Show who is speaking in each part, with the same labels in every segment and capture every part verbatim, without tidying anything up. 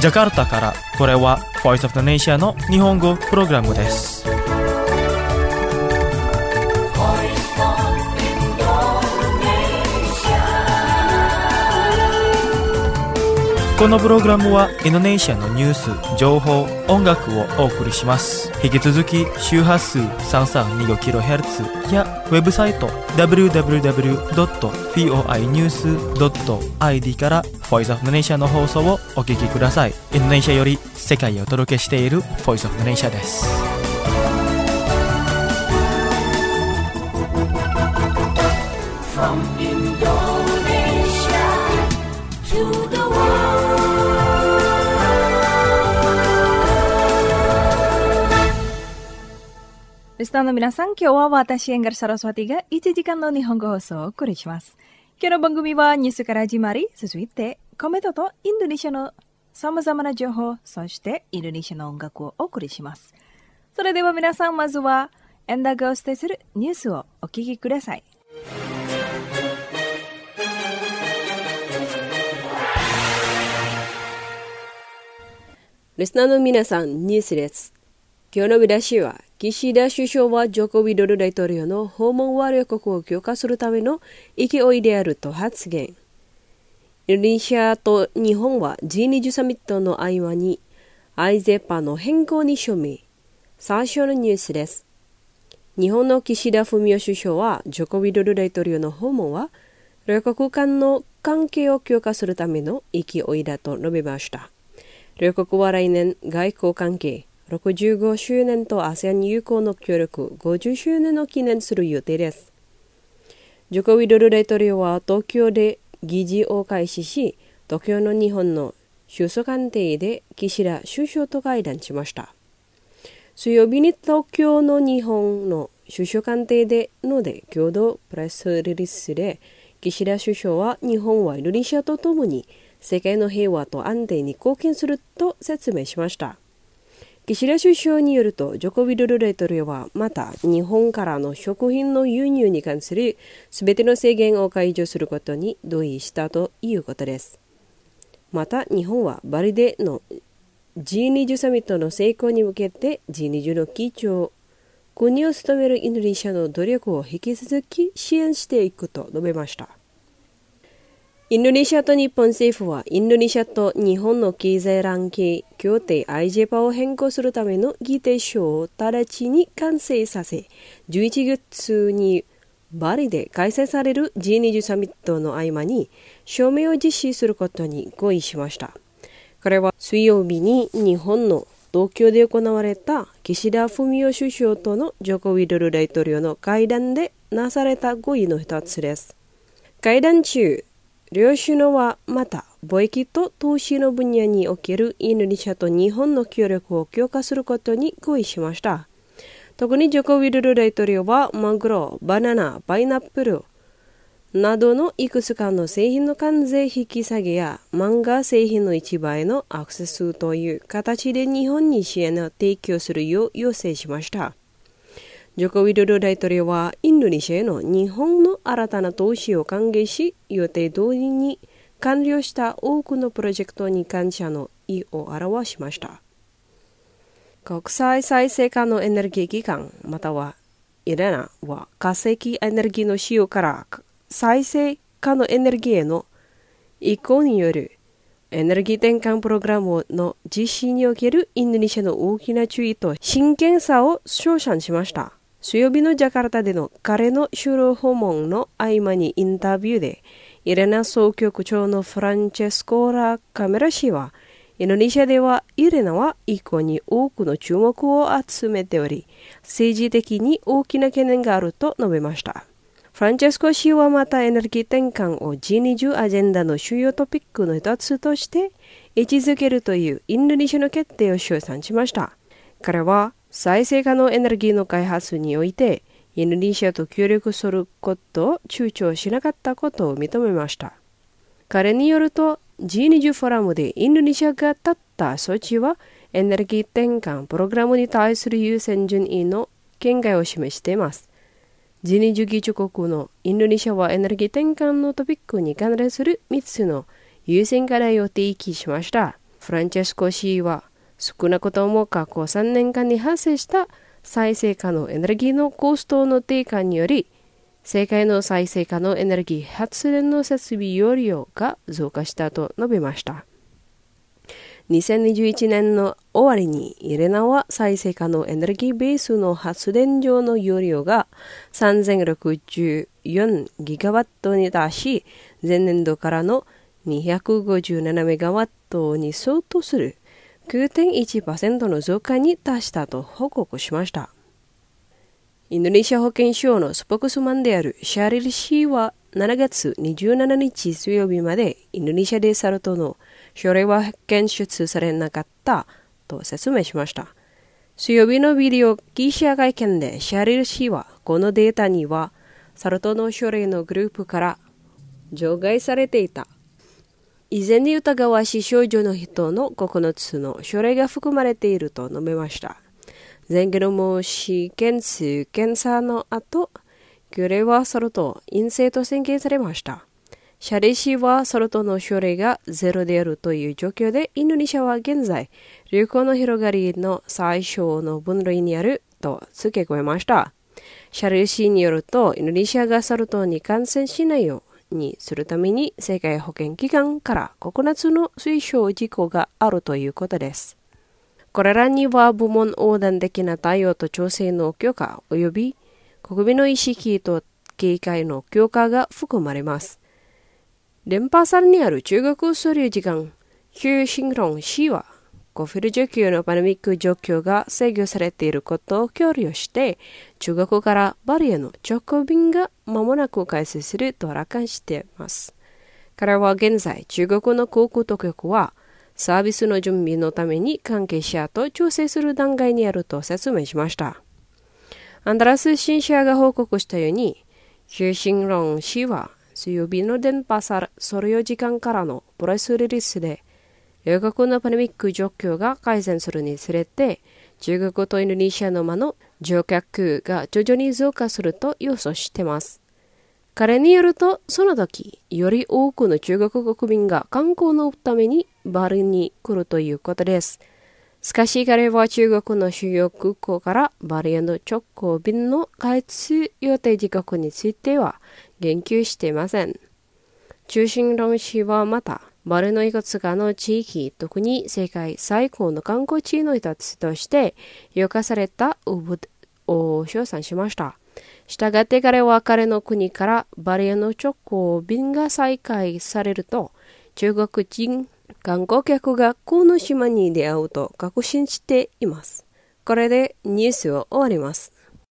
Speaker 1: ジャカルタからこれは Voice of the Nation の日本語プログラムです。このプログラムはインドネシアのニュース、情報、音楽をお送りします。引き続き周波数 さんさんにごキロヘルツ やウェブサイト ダブリューダブリューダブリュードットフォーアイニュースドットアイディー から Voice of the Nation の放送をお聞きください。インドネシアより世界へお届けしている Voice of the Nation です。From Indonesia to the world.
Speaker 2: リスナーの皆さん、今日は私、エンガル・サラスワティがいちじかんの日本語放送をお送りします。今日の番組はニュースから始まり、続いてコメントとインドネシアの様々な情報、そしてインドネシアの音楽をお送りします。それでは皆さん、まずはエンダーがお伝えするニュースをお聞きください。
Speaker 3: リスナーの皆さん、ニュースです。今日の見出しは、岸田首相はジョコビドル大統領の訪問和旅国を強化するための勢いであると発言。インドネシアと日本は ジーにじゅう サミットの合間にアイゼパの変更に署名。最初のニュースです。日本の岸田文雄首相はジョコビドル大統領の訪問は両国間の関係を強化するための勢いだと述べました。両国は来年外交関係ろくじゅうごしゅうねんと アセアン 友好の協力ごじゅっしゅうねんを記念する予定です。ジョコビドル大統領は東京で議事を開始し、東京の日本の首相官邸で岸田首相と会談しました。水曜日に東京の日本の首相官邸でので共同プレスリリースで、岸田首相は日本はインドネシアとともに世界の平和と安定に貢献すると説明しました。岸田首相によると、ジョコビドル大統領はまた日本からの食品の輸入に関するすべての制限を解除することに同意したということです。また日本はバリでの ジーにじゅう サミットの成功に向けて ジーにじゅう の議長国を務めるインドネシアの努力を引き続き支援していくと述べました。インドネシアと日本政府はインドネシアと日本の経済連携協定 アイジェパ を変更するための議定書を直ちに完成させ、じゅういちがつにバリで開催される ジーにじゅう サミットの合間に署名を実施することに合意しました。これは水曜日に日本の東京で行われた岸田文雄首相とのジョコビドル大統領の会談でなされた合意の一つです。会談中、両首脳はまた貿易と投資の分野におけるインドネシアと日本の協力を強化することに合意しました。特にジョコビドル大統領はマグロ、バナナ、パイナップルなどのいくつかの製品の関税引き下げや漫画製品の市場へのアクセスという形で日本に支援を提供するよう要請しました。ジョコビドル大統領はインドネシアへの日本の新たな投資を歓迎し、予定通りに完了した多くのプロジェクトに感謝の意を表しました。国際再生可能エネルギー機関またはイレナは化石エネルギーの使用から再生可能エネルギーへの移行によるエネルギー転換プログラムの実施におけるインドネシアの大きな注意と真剣さを称賛しました。水曜日のジャカルタでの彼の就労訪問の合間にインタビューで、イレナ総局長のフランチェスコーラ・カメラ氏は、インドネシアではイレナは移行に多くの注目を集めており、政治的に大きな懸念があると述べました。フランチェスコ氏はまたエネルギー転換を ジーにじゅう アジェンダの主要トピックの一つとして位置づけるというインドネシアの決定を称賛しました。彼は再生可能エネルギーの開発においてインドネシアと協力することを躊躇しなかったことを認めました。彼によると ジーにじゅう フォーラムでインドネシアが取った措置はエネルギー転換プログラムに対する優先順位の見解を示しています。ジーにじゅう議長国のインドネシアはエネルギー転換のトピックに関連するみっつの優先課題を提起しました。 フランチェスコ氏は少なくとも過去さんねんかんに発生した再生可能エネルギーのコストの低下により、世界の再生可能エネルギー発電の設備容量が増加したと述べました。にせんにじゅういちねんの終わりにイレナは再生可能エネルギーベースの発電所の容量がさんぜんろくじゅうよんギガワットに達し、前年度からのにひゃくごじゅうななメガワットに相当する きゅうてんいちパーセント の増加に達したと報告しました。インドネシア保健省のスポークスマンであるシャリル氏はしちがつにじゅうしちにち水曜日までインドネシアでサル痘の症例は検出されなかったと説明しました。水曜日のビデオ記者会見でシャリル氏はこのデータにはサル痘の症例のグループから除外されていた。以前に疑わしい症状の人のここのつの症例が含まれていると述べました。全ゲノムシーケンス検査の後、グレはサル痘陰性と宣言されました。シャリ氏はサル痘の症例がゼロであるという状況で、インドネシアは現在、流行の広がりの最小の分類にあると付け加えました。シャリ氏によると、インドネシアがサル痘に感染しないようにするために、世界保健機関からここのつの推奨事項があるということです。これらには部門横断的な対応と調整の強化及び国民の意識と警戒の強化が含まれます。連覇さんにある中国総領事館、ヒュー・シンロン氏は、コフィル需給のパンデミック状況が制御されていることを考慮して、中国からバリへの直行便が間もなく開始すると楽観しています。彼は現在、中国の航空当局は、サービスの準備のために関係者と調整する段階にあると説明しました。アンダラス新社が報告したように、ヒュー・シンロン氏は、水曜日の電波総領事館からのプレスリリースで、両国のパンデミック状況が改善するにつれて、中国とインドネシアの間の乗客が徐々に増加すると予想しています。彼によると、その時、より多くの中国国民が観光のためにバリに来るということです。しかし彼は中国の主要空港からバリへの直行便の開通予定時刻については言及していません。中心論氏はまた、バリのいくつかの地域、特に世界最高の観光地の一つとして評価されたを称賛しました。したがって彼は彼の国からバリへの直行便が再開されると、中国人観光客がこの島に出会うと確信しています。これでニュースを終わります。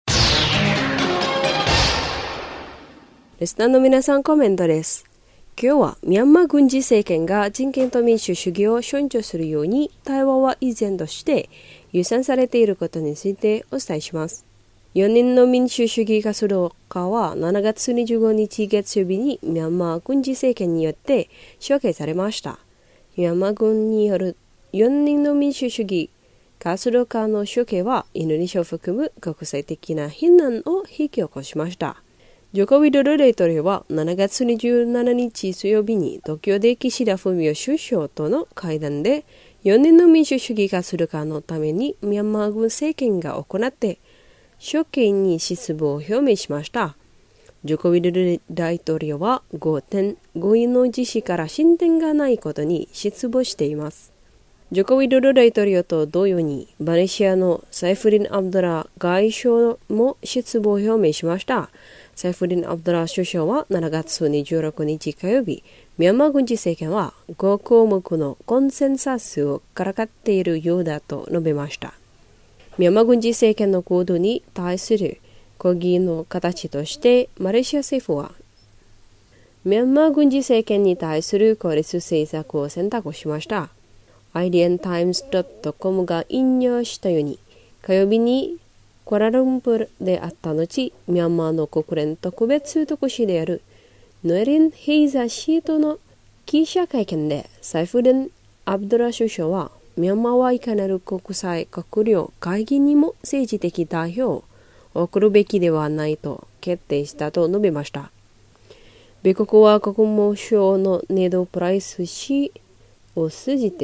Speaker 3: リスナーの皆さん、コメントです。今日はミャンマー軍事政権が人権と民主主義を尊重するように対話は依然として優先されていることについてお伝えします。よにんの民主主義活動家はしちがつにじゅうごにち月曜日にミャンマー軍事政権によって処刑されました。ミャンマー軍によるよにんの民主主義活動家の処刑はインドネシアを含む国際的な非難を引き起こしました。ジョコビドル大統領はしちがつにじゅうしちにち水曜日に東京で岸田文雄首相との会談でよにんの民主主義活動家のためにミャンマー軍政権が行って処刑に失望を表明しました。ジョコビドル大統領はごてん合意の実施から進展がないことに失望しています。ジョコビドル大統領と同様にマレーシアのサイフリン・アブドラ外相も失望を表明しました。サイフリン・アブドラ首相はしちがつにじゅうろくにち火曜日、ミャンマー軍事政権はご項目のコンセンサスをからかっているようだと述べました。ミャンマー軍事政権の行動に対する抗議の形として、マレーシア政府は、ミャンマー軍事政権に対する孤立政策を選択しました。アイディアンタイムズドットコム が引用したように、火曜日にコラルンプールであった後、ミャンマーの国連特別特使であるノエリン・ヘイザー氏との記者会見で、サイフリン・アブドラ首相は、ミャンマーはいかなる国際閣僚会議にも政治的代表を送るべきではないと決定したと述べました。米国は国務省のネド・プライス氏を通じて、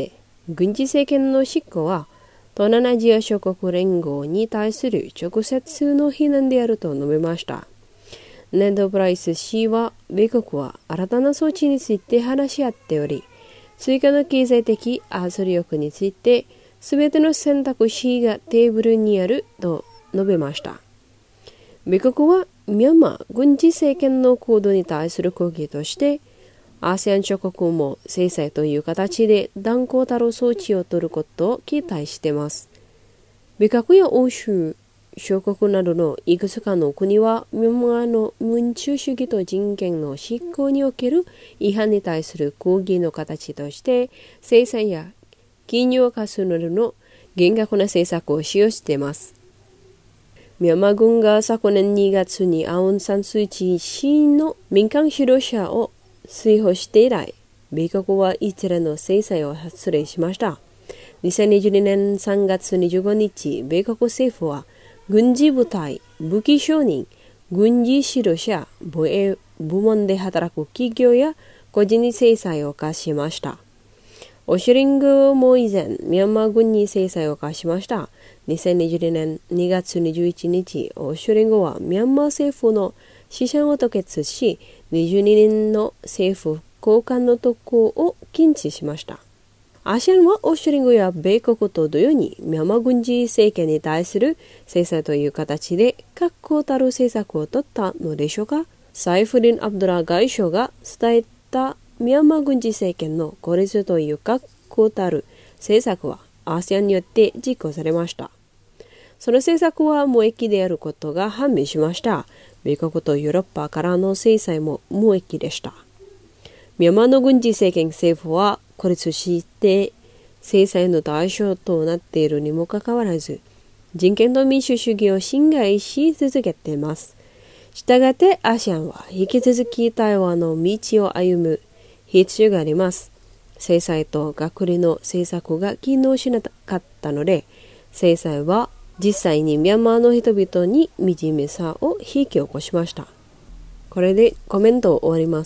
Speaker 3: 軍事政権の執行は東南アジア諸国連合に対する直接の非難であると述べました。ネッド・プライス氏は、米国は新たな措置について話し合っており、追加の経済的圧力についてすべての選択肢がテーブルにあると述べました。米国はミャンマー軍事政権の行動に対する抗議として、アセアン諸国も制裁という形で断固たる措置を取ることを期待しています。米国や欧州諸国などのいくつかの国はミャンマーの民主主義と人権の執行における違反に対する抗議の形として制裁や金融化するなどの厳格な政策を使用しています。ミャンマー軍が昨年にがつにアウン・サン・スー・チー氏の民間指導者を追放して以来、米国は一連の制裁を発令しました。にせんにじゅうにねんさんがつにじゅうごにち、米国政府は軍事部隊、武器商人、軍事指導者、防衛部門で働く企業や個人に制裁を科しました。オシュリングも以前、ミャンマー軍に制裁を科しました。にせんにじゅうにねんにがつにじゅういちにち、オシュリングはミャンマー政府の資産を凍結し、にじゅうにねんの政府高官の特攻を禁止しました。アシアンはオシュリングや米国と同様にミャンマー軍事政権に対する制裁という形で確固たる政策を取ったのでしょうか。サイフディン・アブドラ外相が伝えたミャンマー軍事政権の孤立という確固たる政策はアセアンによって実行されました。その政策は無益であることが判明しました。米国とヨーロッパからの制裁も無益でした。ミャンマーの軍事政権政府は孤立して制裁の対象となっているにもかかわらず、人権と民主主義を侵害し続けています。したがってアセアンは引き続き対話の道を歩む必要があります。制裁と隔離の政策が機能しなかったので、制裁は実際にミャンマーの人々に惨めさを引き起こしました。これでコメントを終わります。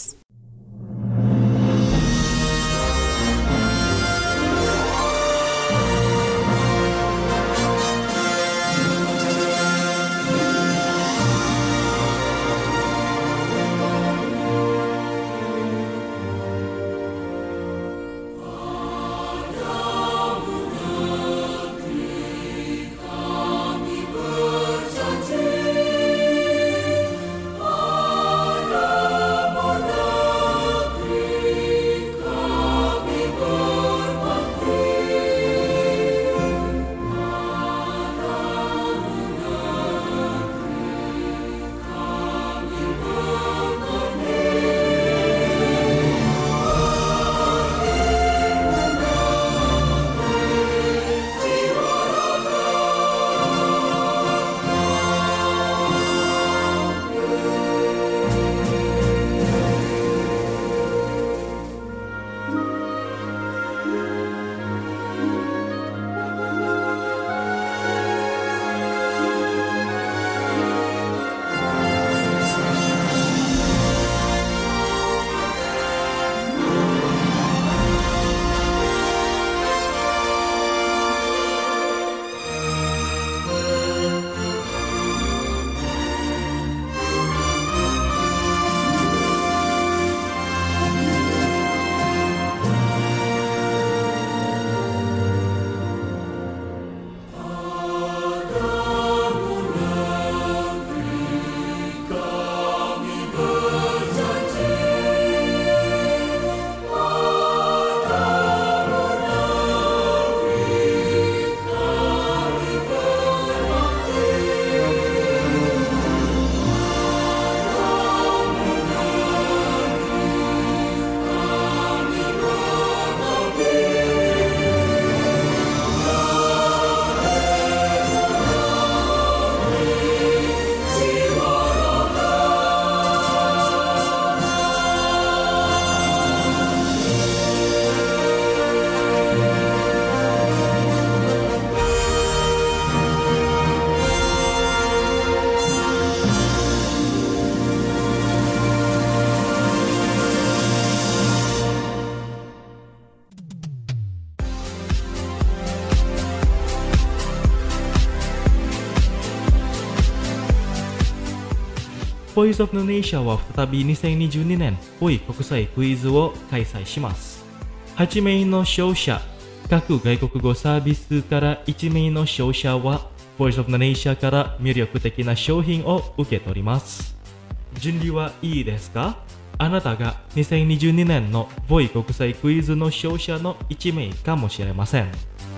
Speaker 1: Voice of Indonesia は再びにせんにじゅうにねんボイ国際クイズを開催します。はちめいの勝者、各外国語サービスからいちめいの勝者は Voice of Indonesia から魅力的な商品を受け取ります。準備はいいですか？あなたがにせんにじゅうにねんのボイ国際クイズの勝者のいちめいかもしれません。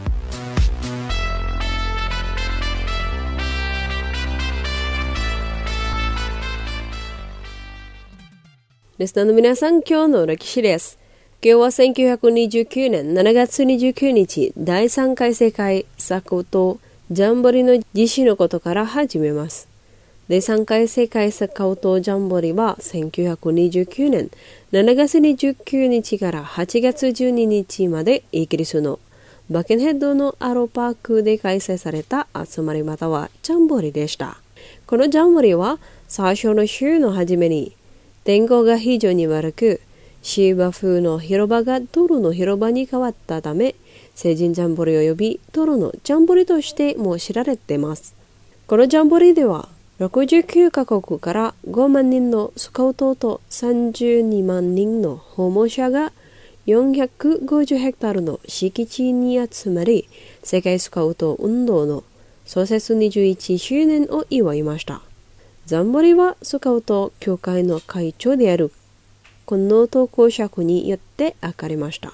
Speaker 3: リスナーの皆さん、今日の歴史です。今日はせんきゅうひゃくにじゅうきゅうねんしちがつにじゅうくにち、だいさんかい世界作刀ジャンボリの実施のことから始めます。だいさんかい世界作刀ジャンボリはせんきゅうひゃくにじゅうきゅうねんしちがつにじゅうくにちからはちがつじゅうににちまでイギリスのバケンヘッドのアロパークで開催された集まりまたはジャンボリでした。このジャンボリは最初の週の初めに天候が非常に悪く、シーバ風の広場がトロの広場に変わったため、成人ジャンボリ及びトロのジャンボリとしても知られています。このジャンボリでは、ろくじゅうきゅうかこくからごまんにんのスカウトとさんじゅうにまんにんの訪問者がよんひゃくごじゅうヘクタールの敷地に集まり、世界スカウト運動の創設にじゅういちしゅうねんを祝いました。ジャンボリはスカウト協会の会長である近藤東公爵によって開かれました。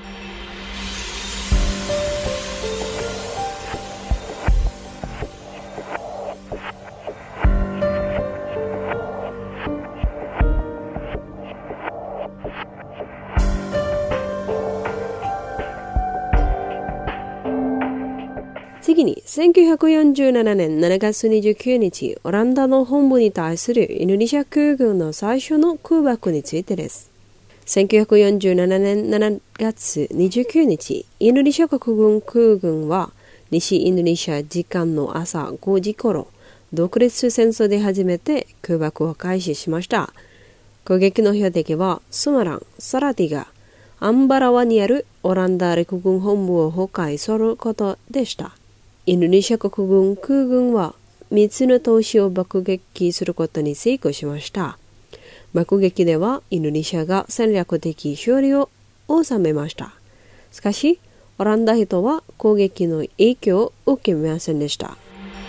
Speaker 3: 次に、せんきゅうひゃくよんじゅうななねんしちがつにじゅうくにち、オランダの本部に対するインドネシア空軍の最初の空爆についてです。せんきゅうひゃくよんじゅうななねんしちがつにじゅうくにち、インドネシア国軍空軍は西インドネシア時間の朝ごじ頃、独立戦争で初めて空爆を開始しました。攻撃の標的はスマラン、サラティガ、アンバラワにあるオランダ陸軍本部を崩壊することでした。インドネシア国軍空軍はみっつの都市を爆撃することに成功しました。爆撃ではインドネシアが戦略的勝利を収めました。しかし、オランダ人は攻撃の影響を受けませんでした。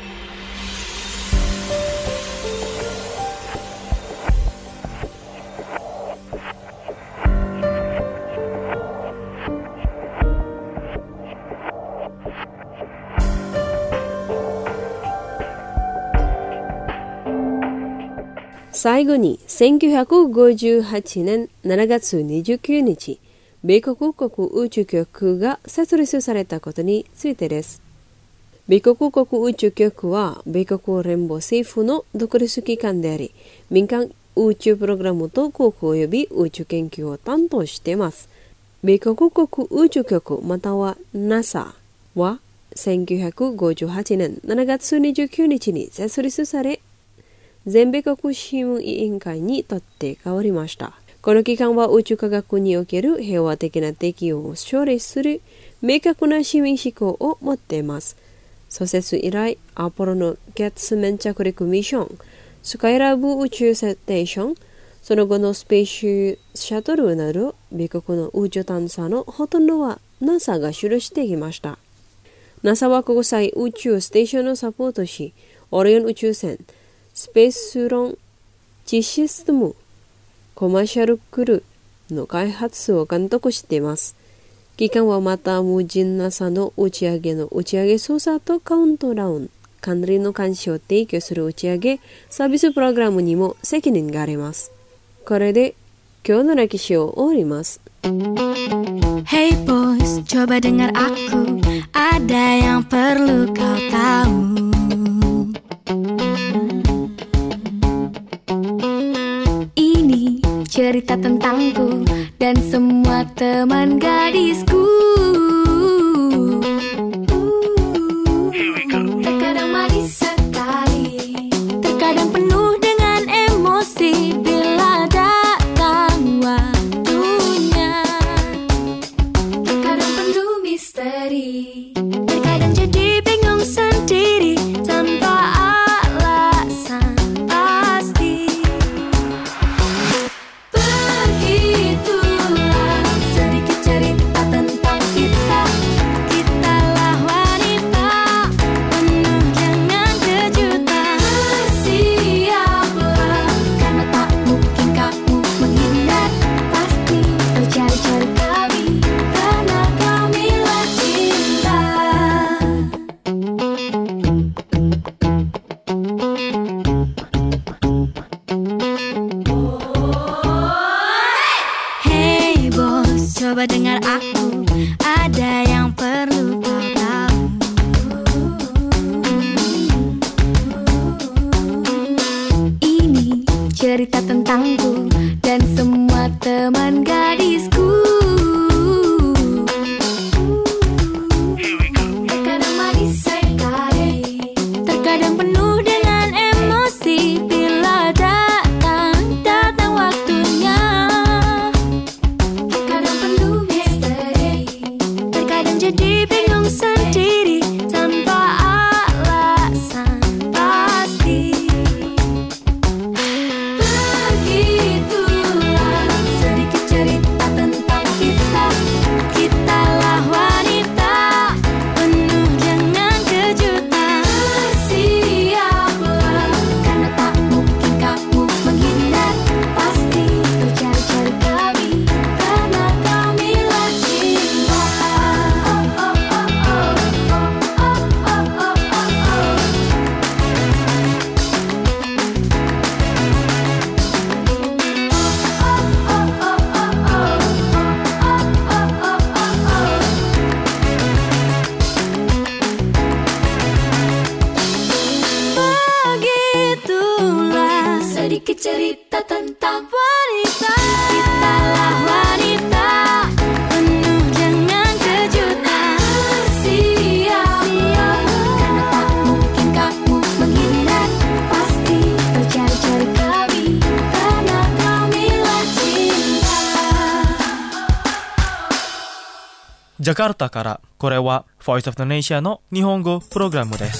Speaker 3: 最後に、せんきゅうひゃくごじゅうはちねんしちがつにじゅうくにち、米国国宇宙局が設立されたことについてです。米国国宇宙局は、米国連邦政府の独立機関であり、民間宇宙プログラムと航空及び宇宙研究を担当しています。米国国宇宙局または ナサ は、せんきゅうひゃくごじゅうはちねんしちがつにじゅうくにちに設立され、全米国市民委員会にとって変わりました。この機関は宇宙科学における平和的な適用を奨励する明確な市民志向を持っています。創設以来、アポロの月面着陸ミッション、スカイラブ宇宙ステーション、その後のスペースシャトルなど、米国の宇宙探査のほとんどは ナサ が主導してきました。ナサ は国際宇宙ステーションをサポートし、オリオン宇宙船、スペースロンチシステム、コマーシャルクルーの開発を監督しています。機関はまた無人 ナサ の打ち上げの打ち上げ操作とカウントダウン、管理の監視を提供する打ち上げサービスプログラムにも責任があります。これで今日の歴史を終わります。
Speaker 4: Hey boys, coba dengar aku, ada yang perlu kau tahu. Cerita tentangku dan semua teman gadisku. Terkadang manis sekali, terkadang penuh dengan emosi bila datang waktunya. Terkadang penuh misteri, terkadang jadi bingung sendiri tanpa alasan pasti. cerita tentangku dan semua teman gadisku. Terkadang manis sekali, terkadang penuh dengan emosi. Bila datang, datang waktunya. Terkadang penuh misteri, terkadang jadi bingung sendiri tanpa alasan pasti. Begitulah sedikit cerita tentang kita. Kitalah wanita penuh dengan kejutan. Bersiaplah, karena tak mungkin kamu menghindar. Pasti bercari-cari kami, karena kamilah cinta. Oh, oh, oh, oh, oh, oh, oh, oh, oh. Begitulah sedikit cerita tentang wanita. Kitalah wanita penuh dengan kejutan. Bersiaplah, karena tak mungkin kamu menghindar. Pasti bercari-cari kami, karena kamilah cinta.
Speaker 1: ジャカルタからこれは Voice of the Nation の日本語プログラムです。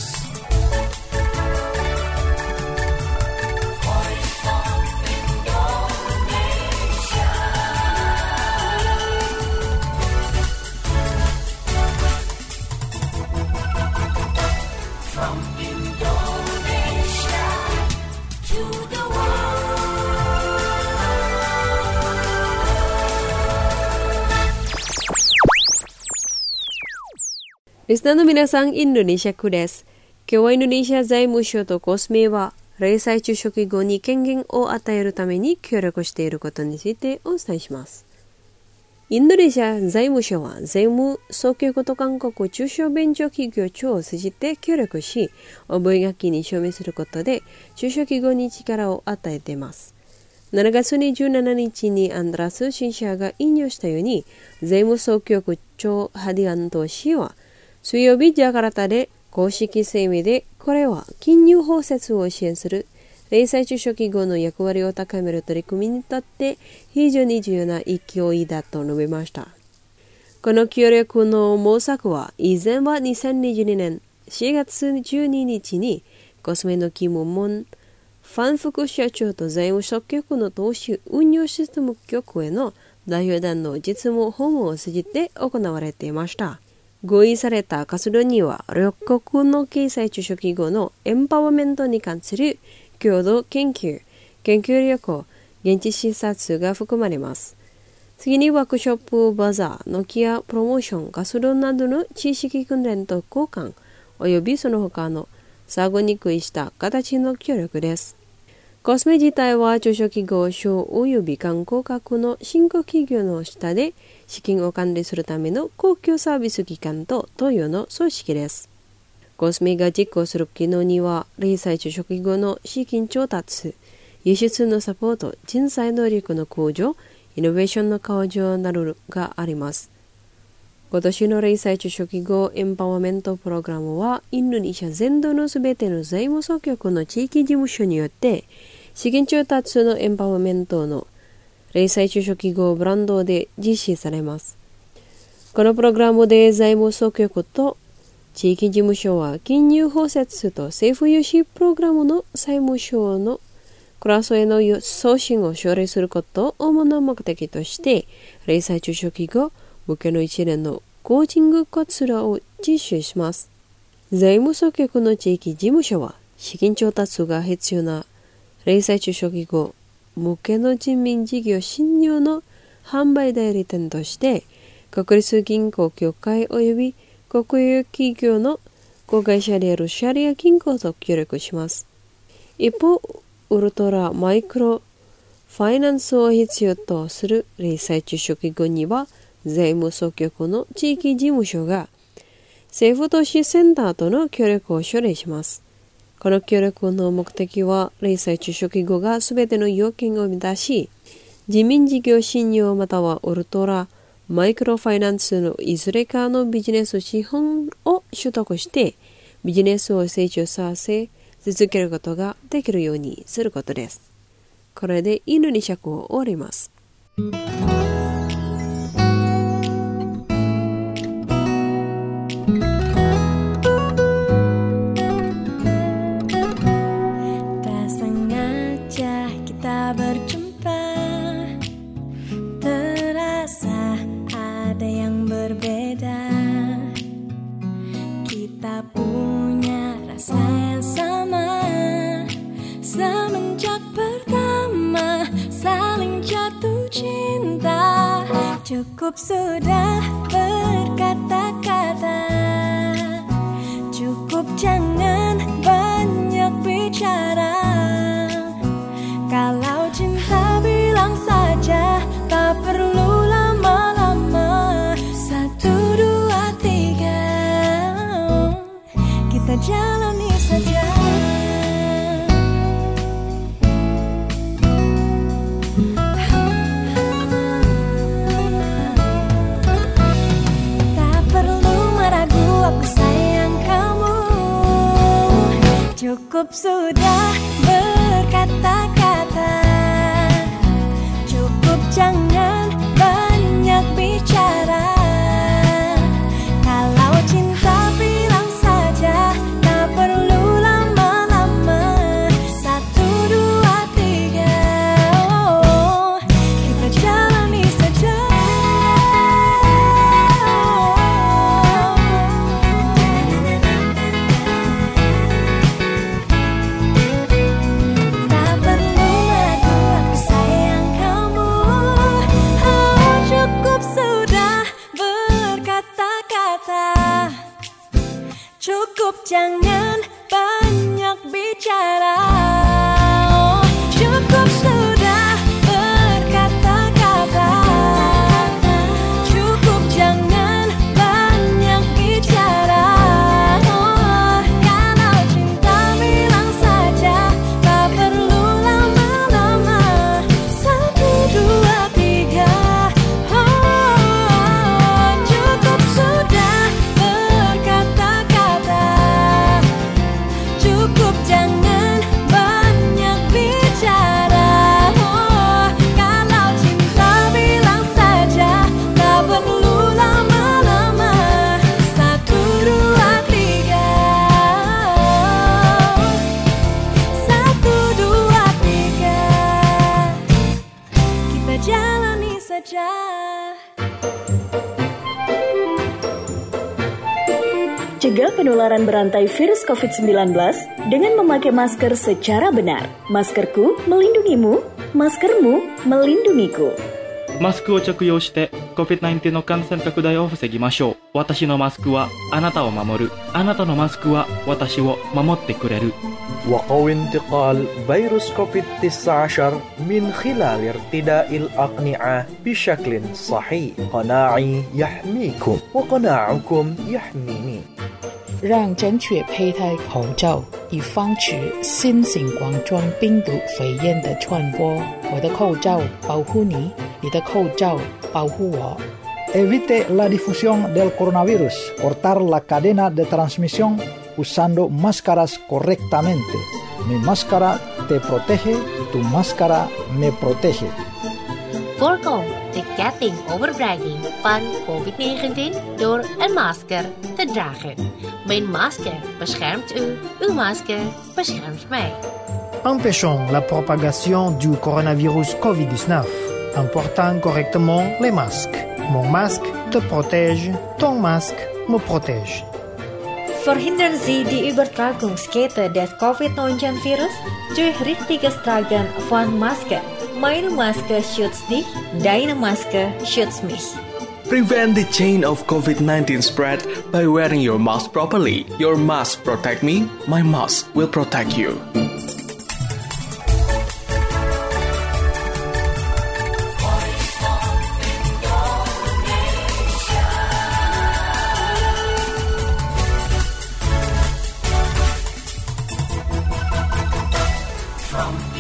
Speaker 3: リスナーの皆さん、インドネシア区です。今日はインドネシア財務省とコスメは、零細中小企業に権限を与えるために協力していることについてお伝えします。インドネシア財務省は、税務総局と韓国中小ベンチャー企業庁を通じて協力し、覚書に署名することで、中小企業に力を与えています。しちがつにじゅうしちにちにアンダラ通信社が引用したように、税務総局長ハディアント氏は、水曜日ジャカルタで公式声明で、これは金融包摂を支援する零細中小企業の役割を高める取り組みにとって非常に重要な勢いだと述べました。この協力の模索は以前はにせんにじゅうにねんしがつじゅうににちにコスメのキム・モンファン副社長と財務総局の投資運用システム局への代表団の実務訪問を通じて行われていました。合意された活動には、両国の経済中小企業のエンパワーメントに関する共同研究、研究旅行、現地視察が含まれます。次にワークショップ、バザー、ノキアプロモーション、活動などの知識訓練と交換、およびその他の相互にくいした形の協力です。コスメ自体は中小企業、小および観光客の新興企業の下で資金を管理するための公共サービス機関と同様の組織です。コスメが実行する機能には、零細中小企業の資金調達、輸出のサポート、人材能力の向上、イノベーションの向上などがあります。今年の零細中小企業エンパワーメントプログラムは、インドネシア全土のすべての財務総局の地域事務所によって、資金調達のエンパワーメントの零細中小企業ブランドで実施されます。このプログラムで財務総局と地域事務所は金融包摂と政府融資プログラムの債務省のクラスへの送信を奨励することを主な目的として、零細中小企業向けの一連のコーチング活動を実施します。財務総局の地域事務所は資金調達が必要な零細中小企業向けの人民事業信用の販売代理店として、国立銀行協会及び国有企業の子会社であるシャリア銀行と協力します。一方、ウルトラマイクロファイナンスを必要とする零細中小企業には、税務総局の地域事務所が政府投資センターとの協力を奨励します。 この協力の目的は、零歳中小企業がすべての要件を満たし、自民事業信用またはウルトラ、マイクロファイナンスのいずれかのビジネス資本を取得して、ビジネスを成長させ、続けることができるようにすることです。これでインドネシア語を終わります。
Speaker 4: Tak sengaja kita berjumpa, terasa ada yang berbeda. Kita punya rasa yang sama, semenjak pertama saling jatuh cinta. Cukup sudah berkata-kata, cukup jangan banyak bicara. Kalau cinta bilang saja, tak perlu lama-lama. Satu, dua, tiga, kita jalani saja. Tak perlu meragu, aku sayang kamu. Cukup sudah berkata-kata, cukup jangan banyak bicara. Kalau cinta bilang saja, tak perlu lama-lama. Satu, dua, tiga, oh, kita jalani saja. Tak perlu ragu, aku sayang kamu. Oh, cukup sudah berkata-kata, cukup jangan banyak bicara. Oh, cukup sudah berkata-kata, cukup jangan banyak bicara. Oh, kalau cinta bilang saja, tak perlu lama-lama. Satu, dua, tiga, oh, cukup sudah berkata-kata, cukup jangan banyak bicara. Oh, kalau cinta bilang saja, tak perlu lama-lama. Satu, dua, tiga, satu, dua, tiga, kita jalani saja.
Speaker 5: Cegah penularan berantai virus covid sembilan belas dengan memakai masker secara benar. Maskerku melindungimu, maskermu melindungiku.
Speaker 1: マスクを着用して コビッドナインティーン の感染拡大を防ぎましょう。私のマスクはあなたを守る。あなたのマスクは私を守ってくれる。
Speaker 6: وقوي انتقال فيروس كوفيد تسعة عشر من خلال ارتداء الأقنعة بشكل صحيح. قناعي يحميكم وقناعكم يحميني.
Speaker 7: 让正确佩戴口罩，以防止新型冠状病毒肺炎的传播。我的口罩保护你，你的口罩保护我。
Speaker 8: Evite la difusión del coronavirus, cortar la cadena de transmisión usando máscaras correctamente. Mi máscara te protege, tu máscara me protege.
Speaker 9: Voorkom de ketting overbreiding van covid negentien door een masker te dragen. Mijn masker beschermt u, uw masker beschermt mij.
Speaker 10: Empêchons la propagation du coronavirus covid dix-neuf en portant correctement les masques. Mon masque te protège, ton masque me protège.
Speaker 11: Verhindern Sie die Übertragungskette des covid neunzehn virus durch richtiges Tragen von Maske. Meine Maske schützt dich, deine Maske schützt mich.
Speaker 12: Prevent the chain of covid nineteen spread by wearing your mask properly. Your mask protect me, my mask will protect you.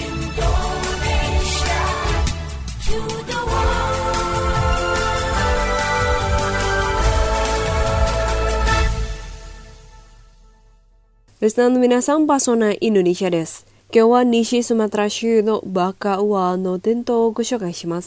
Speaker 4: Indonesia to the world.
Speaker 3: Listenerの皆さん、パーソナインドネシアです。今日は西スマトラ州のバカウアの伝統をご紹介します。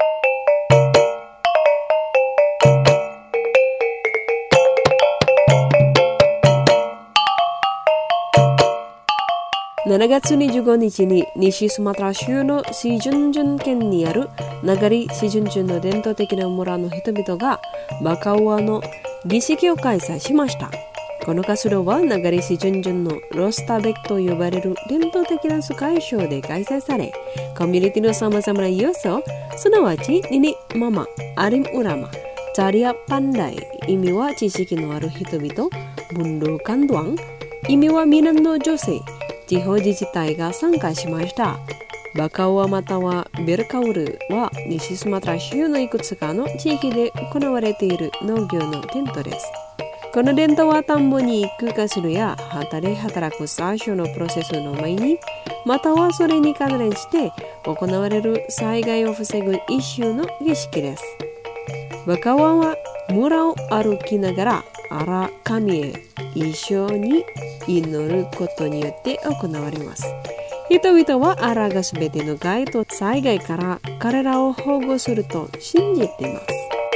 Speaker 3: しちがつにじゅうごにちに西スマトラ州のシジュンジュン県にあるナガリシジュンジュンの伝統的な村の人々がバカウアの儀式を開催しました。この活動はナガリシジュンジュンのロスタベックと呼ばれる伝統的なスカイショーで開催され、コミュニティの様々な要素、すなわちニニママ、アリムウラマ、チャリアパンダイ、意味は知識のある人々、ブンドゥカンドワン、意味は南の女性、地方自治体が参加しました。バカウアまたはベルカウルは西スマトラ州のいくつかの地域で行われている農業の伝統です。この伝統は田んぼに行く活動や畑で働く最初のプロセスの前に、またはそれに関連して行われる災害を防ぐ一種の儀式です。バカウアは村を歩きながらアラ神へ一緒に祈ることによって行われます。人々はアラがすべての害と災害から彼らを保護すると信じています。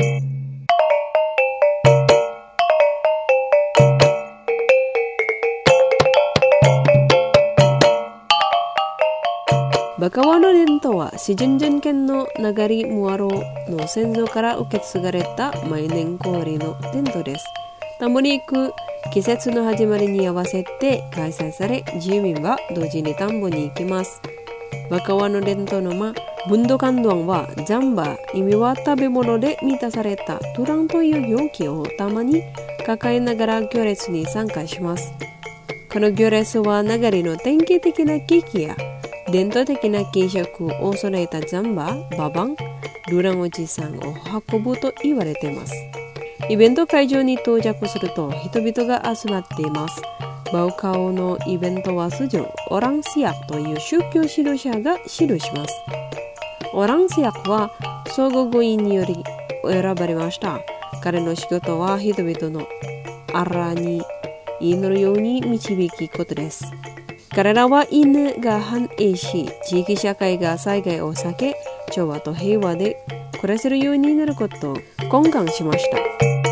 Speaker 3: バカウアの伝統はシジュンジュン県のナガリムアロの先祖から受け継がれた毎年恒例の伝統です。田んぼに行く季節の始まりに合わせて開催され、住民は同時に田んぼに行きます。バカウアの伝統の間、ブンドカンドワンはジャンバ、意味は食べ物で満たされたトゥランという容器をたまに抱えながら行列に参加します。この行列はナガリの典型的なケーキや伝統的な軽食を恐れたジャンバ、ババン、ルランおじさんを運ぶと言われています。イベント会場に到着すると人々が集まっています。バウカオのイベントは通常オランシヤクという宗教指導者が指導します。オランシヤクは総合語員により選ばれました。彼の仕事は人々のアラに祈るように導くことです。彼らは犬が繁栄し、地域社会が災害を避け、調和と平和で暮らせるようになることを懇願しました。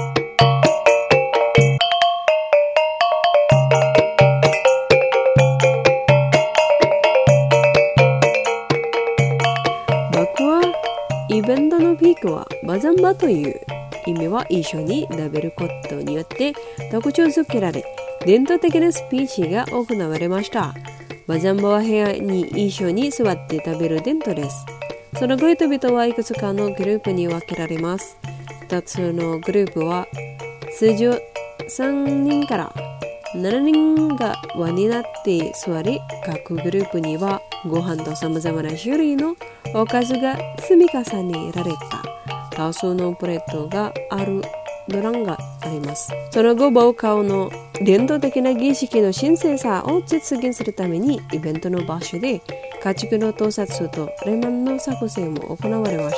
Speaker 3: バクはイベントのピークはバザンバという意味は一緒に食べることによって特徴づけられ、伝統的なスピーチが行われました。バザンバは部屋に一緒に座って食べる伝統です。その後人々はいくつかのグループに分けられます。ふたつのグループは通常さんにんからしちにんが輪になって座り、各グループにはご飯と様々な種類のおかずが積み重ねられた多数のプレートがあるドランがあります。その後、バウカオの伝統的な儀式の神聖さを実現するためにイベントの場所で家畜の盗撮とレモンの作成も行われました。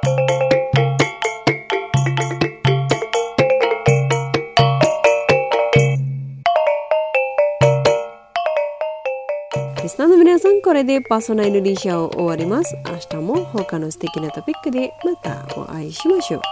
Speaker 3: リスナーの皆さん、これでパーソナインドネシアを終わります。明日も他の素敵なトピックでまたお会いしましょう。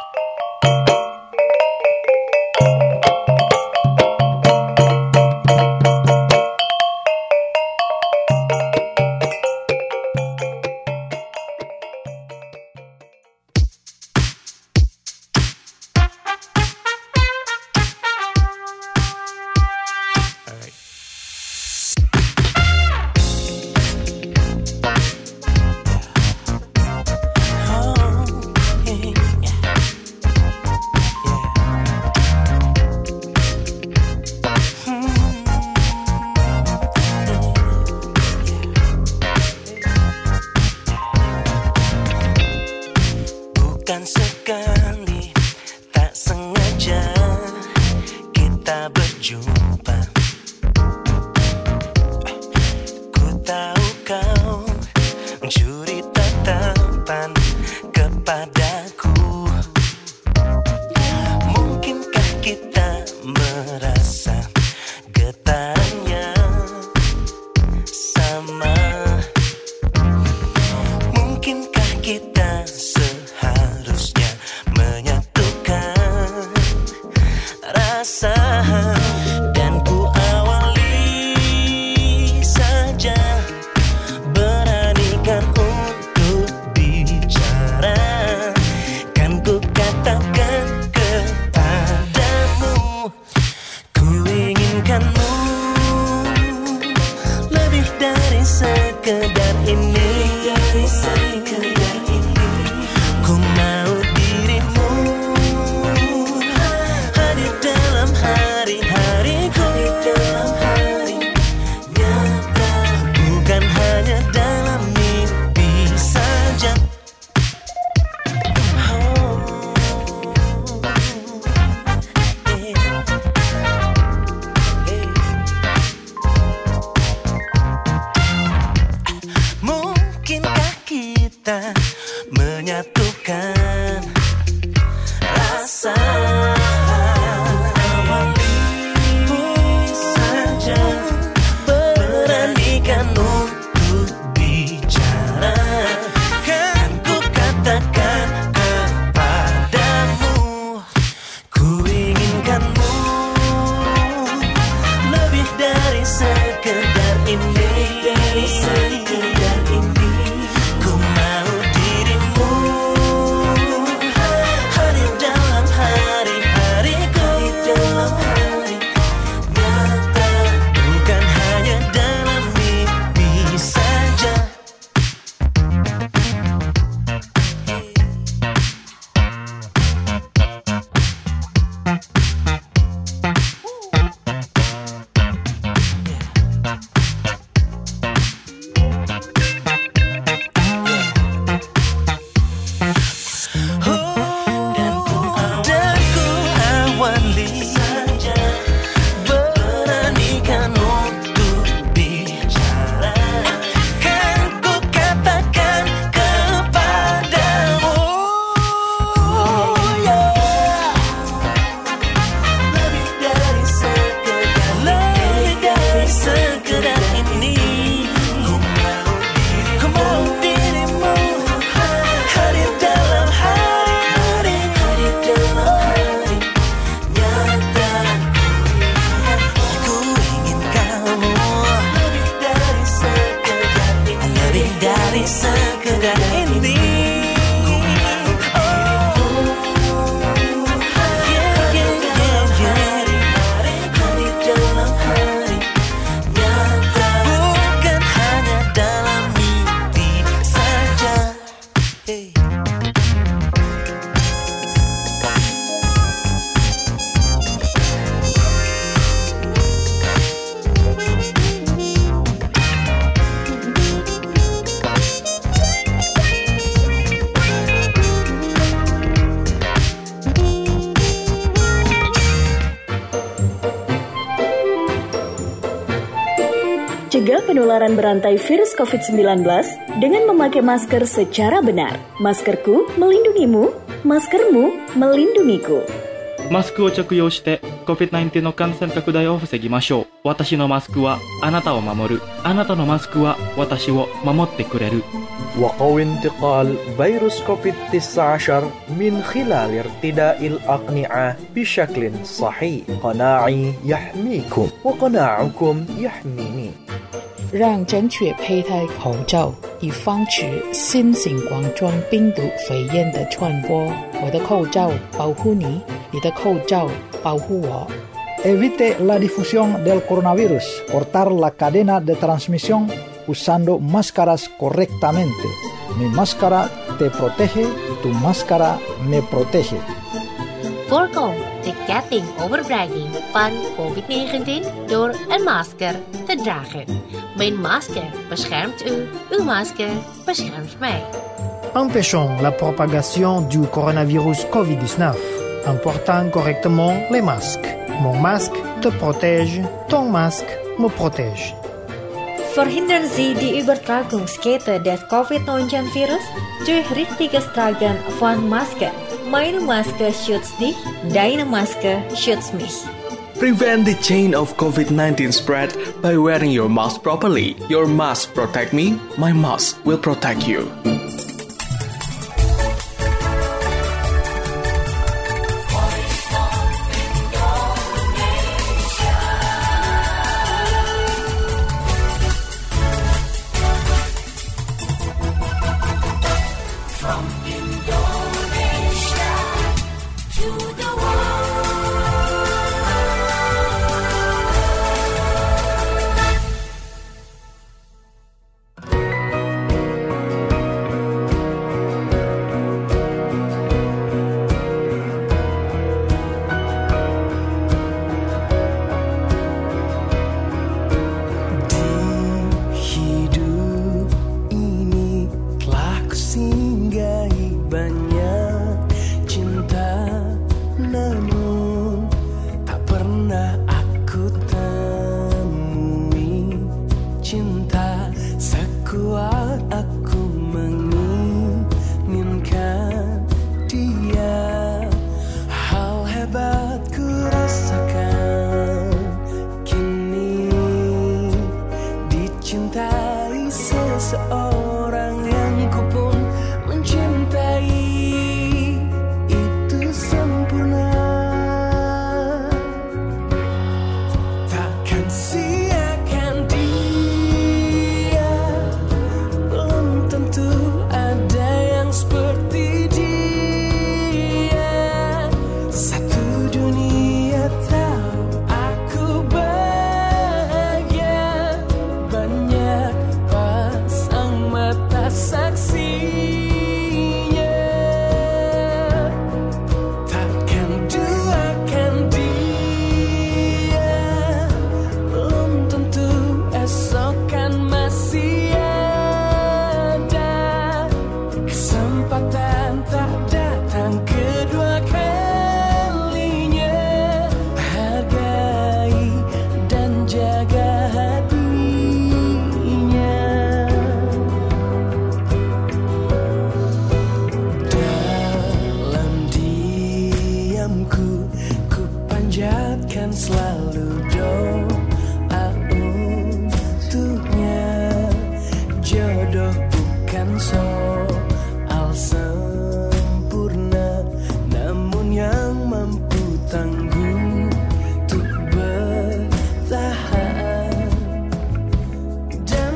Speaker 13: sekedar ini, dari sekedar ini. Ku mau dirimu hadir dalam hari-hariku, dalam hari nyata, bukan hanya dalam mimpi saja. Kita menyatukan rasa awali saja, beranikan untuk bicara, kan ku katakan kepadamu, ku inginkanmu lebih dari sekedar ini, dari sekedar ini.
Speaker 5: Cegah penularan berantai virus covid sembilan belas dengan memakai masker secara benar. Maskerku melindungimu, maskermu melindungiku.
Speaker 1: マスクを着用して コビッドナインティーン の感染拡大を防ぎましょう。私のマスクはあなたを守る。あなたのマスクは私を守ってくれる。
Speaker 6: وقوي انتقال فيروس كوفيد تسعة عشر من خلال ارتداء الأقنعة بشكل صحيح. قناعي يحميكم وقناعكم يحميني.
Speaker 7: 让正确佩戴口罩，以防止新型冠状病毒肺炎的传播。我的口罩保护你，你的口罩保护我。
Speaker 8: Evite la difusión del coronavirus. Cortar la cadena de transmisión usando máscaras correctamente. Mi máscara te protege, tu máscara me protege.
Speaker 9: Voorkom de ketting overbregging van covid negentien door een masker te dragen. Mijn masker beschermt u, uw masker beschermt mij.
Speaker 10: Empêchons la propagation du coronavirus covid dix-neuf en portant correctement les masques. Mon masque te protège, ton masque me protège.
Speaker 11: Verhindern Sie die Übertragungskette des covid neunzehn Virus durch richtiges Tragen von Maske. Meine Maske schützt dich, deine Maske schützt mich.
Speaker 12: Prevent the chain of covid nineteen spread by wearing your mask properly. Your mask protect me, my mask will protect you.
Speaker 13: kuat aku menginginkan dia. Hal hebat ku rasakan kini, dicintai seseorang yang ku pun mencintai. Itu sempurna, takkan siakan dia. Belum tentu ada yang seperti dia. Satu dunia tahu aku bahagia. Banyak pasang mata saksinya. Takkan duakan dia. Belum tentu esok kan masih ada. Kesempatan tak datang kedua kalinya. Hargai dan jaga hatinya. Dalam diamku ku panjatkan selalu doa untuknya. Jodoh bukan soal sempurna, namun yang mampu tangguh untuk bertahan dan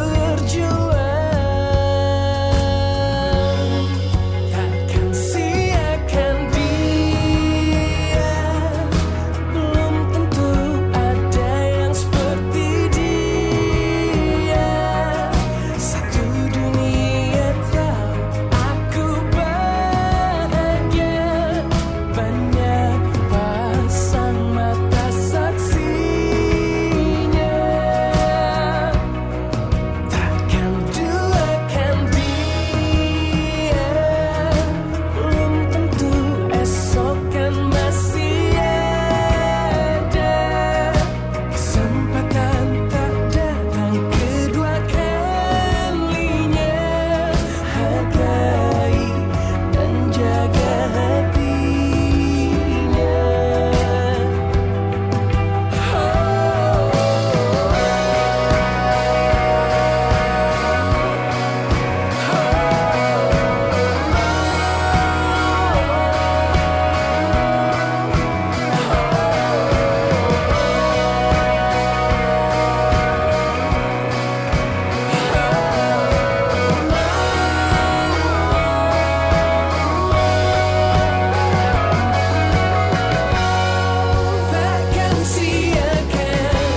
Speaker 13: berjuang. Takkan siakan dia. Belum tentu ada yang seperti dia. Satu dunia tahu aku bahagia. Banyak pasang mata saksinya. Takkan duakan dia. Belum tentu esok kan masih ada. Kesempatan tak datang kedua kalinya. Hargai dan jaga hatinya. Takkan siakan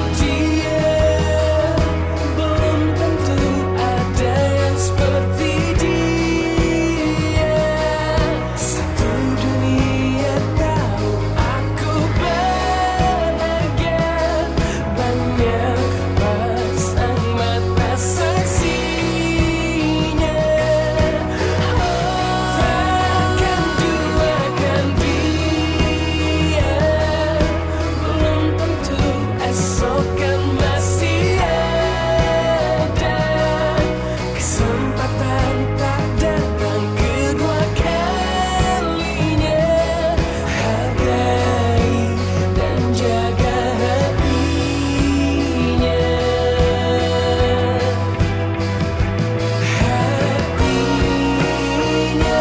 Speaker 13: dia. Belum tentu ada yang seperti dia. Satu dunia tahu aku bahagia. Banyak pasang mata saksinya. Takkan duakan dia. Belum tentu esok kan masih ada. Kesempatan tak datang kedua kalinya. Hargai dan jaga hatinya. Hatinya.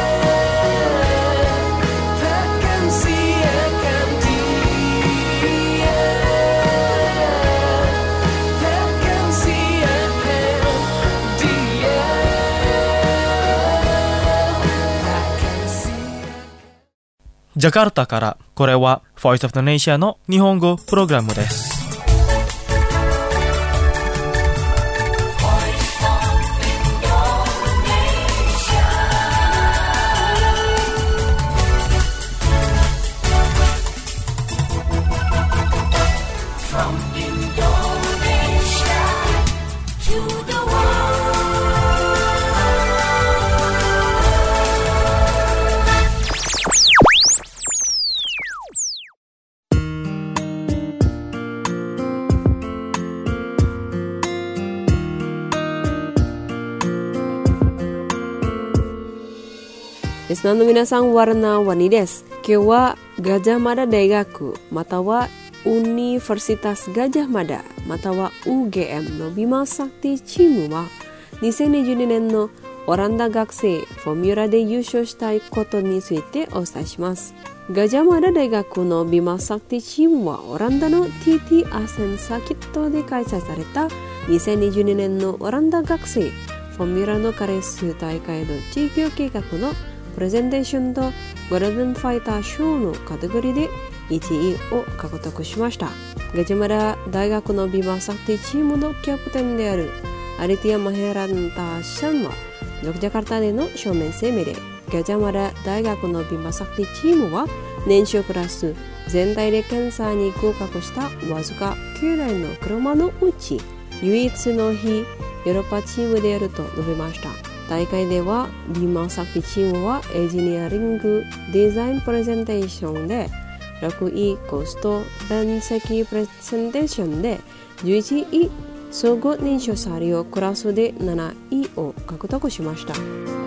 Speaker 13: Takkan siakan dia. Takkan siakan dia. Takkan siakan.
Speaker 1: ジャカルタから、これは Voice of the Nation の日本語プログラムです。
Speaker 4: From Indonesia to the world.
Speaker 3: リスナーの皆さん、warna-warni desu. 今日はGajah Mada Daigaku またはUniversitas Gajah Mada または ユージーエム のビマサクティチームはにせんにじゅうにねんのオランダ学生フォーミュラで優勝したいことについてお伝えします。ガジャマダ大学のビマサクティチームはオランダの ティーティー アセンサーキットで開催されたにせんにじゅうにねんのオランダ学生フォーミュラのカレース大会の地域計画のプレゼンテーションとゴールデンファイター賞のカテゴリーでいちいを獲得しました。ガジャマダ大学のビマサクティチームのキャプテンであるアリティア・マヘランタさんはジョクジャカルタでの正面声明でガジャマダ大学のビマサクティチームは年少クラス全体で検査に合格したわずかきゅうだいの車のうち唯一の非ヨーロッパチームであると述べました。大会ではビマサクティチームはエンジニアリングデザインプレゼンテーションでろくい、コスト分析プレゼンテーションでじゅういちい、総合年少車両クラスでなないを獲得しました。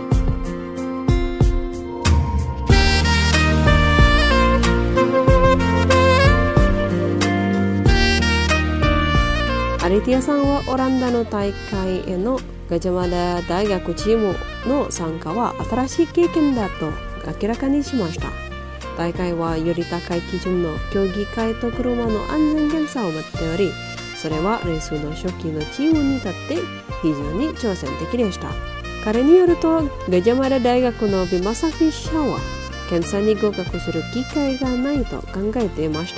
Speaker 3: アリティアさんはオランダの大会へのガジャマダ大学チームの参加は新しい経験だと明らかにしました。大会はより高い基準の競技会と車の安全検査を持っており、それはレースの初期のチームにとって非常に挑戦的でした。彼によるとガジャマダ大学のビマサクティ社は検査に合格する機会がないと考えていました。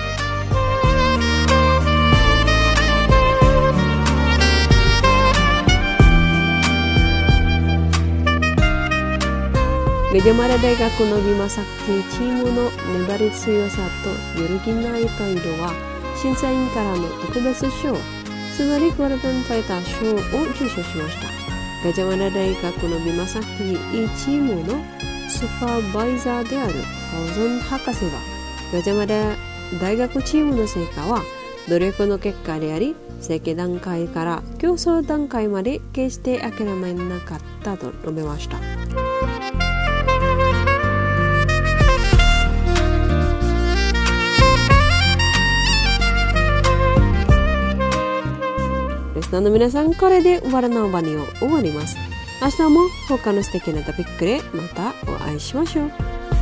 Speaker 3: ガジャマダ大学のビマサクティチームの粘り強さと揺るぎない態度は審査員からの特別賞、つまりゴールデンファイター賞を受賞しました。ガジャマダ大学のビマサクティチームのスーパーバイザーであるファウゾン博士は、ガジャマダ大学チームの成果は努力の結果であり、設計段階から競争段階まで決して諦めなかったと述べました。リスナーの皆さん、これでワラナオバニを終わります。明日も他の素敵なトピックでまたお会いしましょう。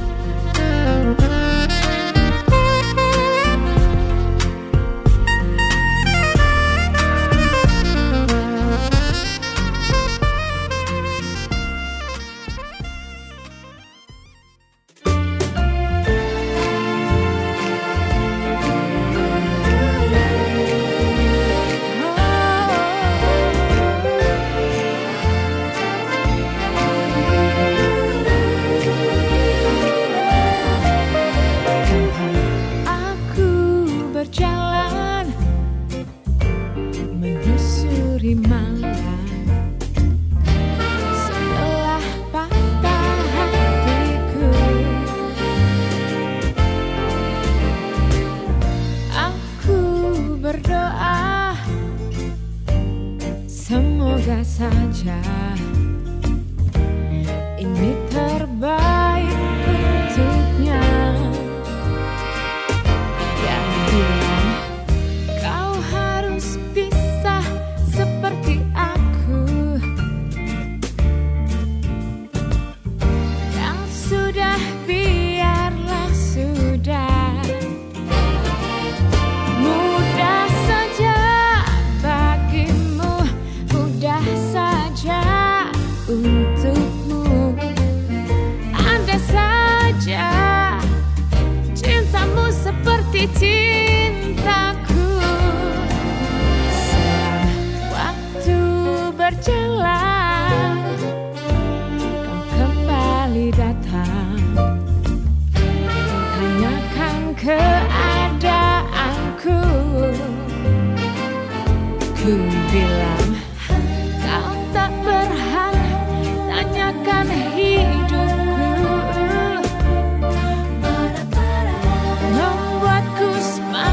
Speaker 14: Semoga saja ini terbaik untuknya. Yang bilang kau harus bisa seperti aku. Yang sudah biarlah sudah. Mudah saja bagimu, mudah saja untukmu. Andai saja cintamu seperti cintaku. Sewaktu berjalan kau kembali datang, tanyakan keadaanku. Ku bilang kau tak berhak tanyakan hidupku. Membuatku semakin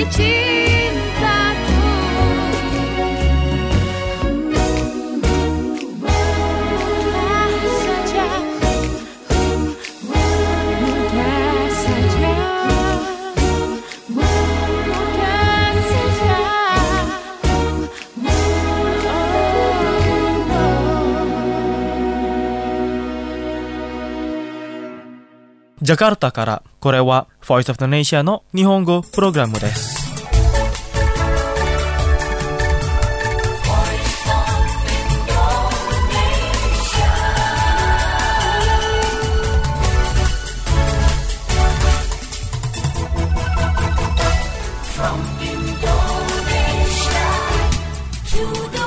Speaker 14: cintaku. Mudah saja, mudah saja, mudah saja.
Speaker 1: Jakarta からこれは Voice of Indonesia の日本語プログラムです。
Speaker 13: From Indonesia to the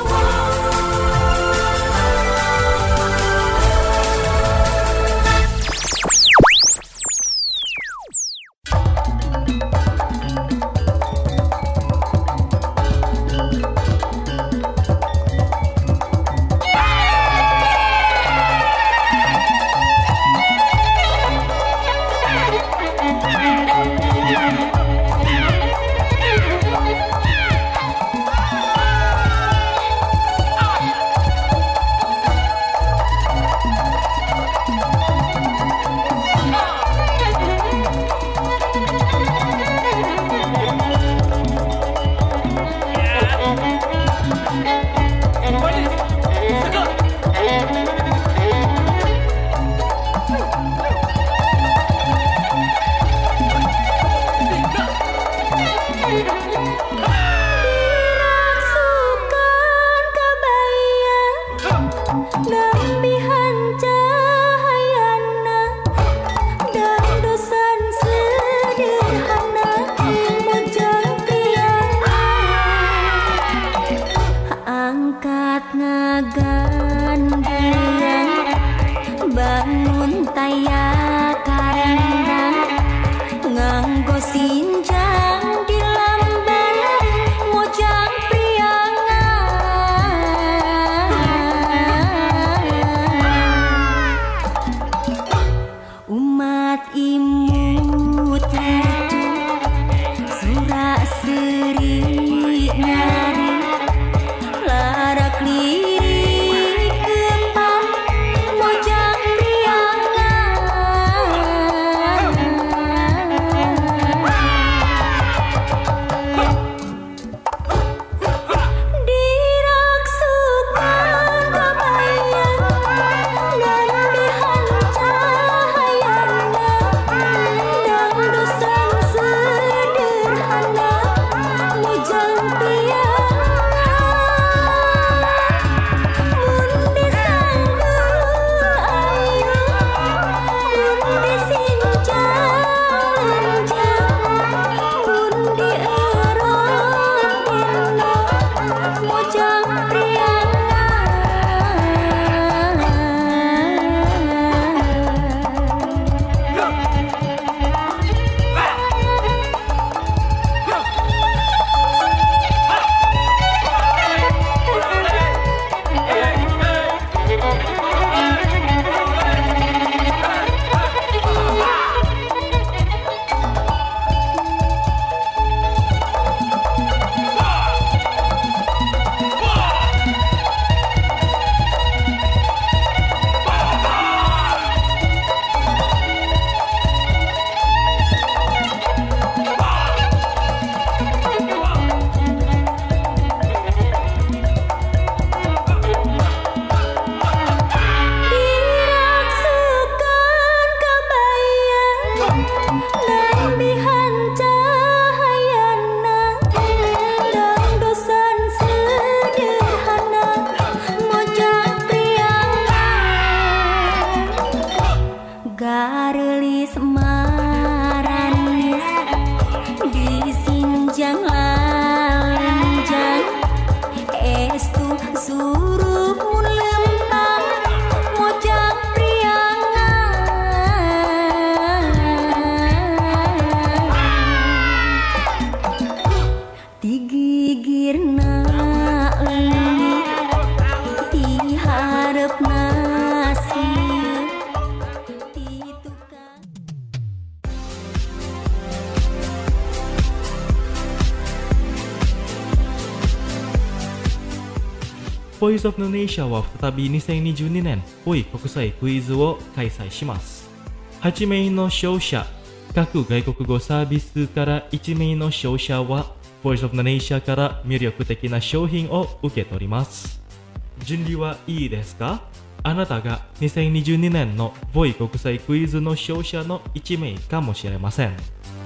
Speaker 1: ボイスオブインドネシアは再びにせんにじゅうにねんボイ国際クイズを開催します。はちめいの勝者、各外国語サービスからいちめいの勝者はボイスオブインドネシアから魅力的な商品を受け取ります。準備はいいですか？あなたがにせんにじゅうにねんのボイ国際クイズの勝者のいちめいかもしれません。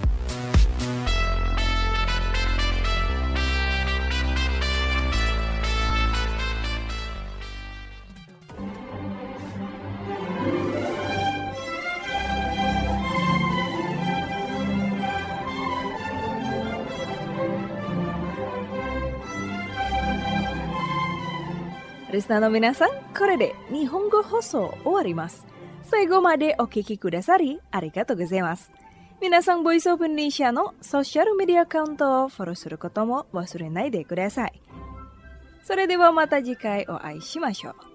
Speaker 2: リスナーの皆さん、これで日本語放送終わります。最後までお聞きくださりありがとうございます。皆さん、ボイスオブインドネシアのソーシャルメディアアカウントをフォローすることも忘れないでください。それではまた次回お会いしましょう。